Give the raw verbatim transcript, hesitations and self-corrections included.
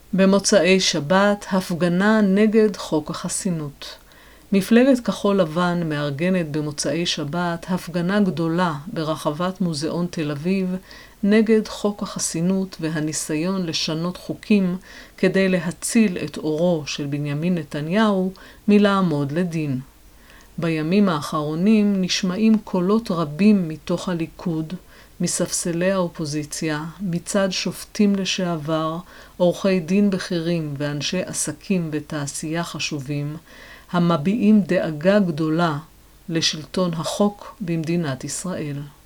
במוצאי שבת, הפגנה נגד חוק החסינות. מפלגת כחול לבן מארגנת במוצאי שבת הפגנה גדולה ברחבת מוזיאון תל אביב נגד חוק החסינות והניסיון לשנות חוקים כדי להציל את אורו של בנימין נתניהו מלעמוד לדין. בימים האחרונים נשמעים קולות רבים מתוך הליכוד, מספסלי האופוזיציה, מצד שופטים לשעבר, עורכי דין בכירים ואנשי עסקים ותעשייה חשובים, המביעים דאגה גדולה לשלטון החוק במדינת ישראל.